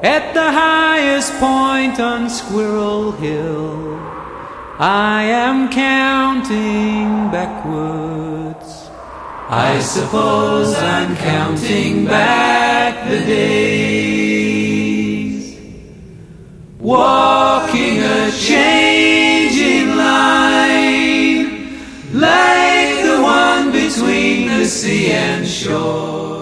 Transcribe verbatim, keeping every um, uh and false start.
At the highest point on Squirrel Hill, I am counting backwards. I suppose I'm counting back the days, walking a changing line, like the one between the sea and shore.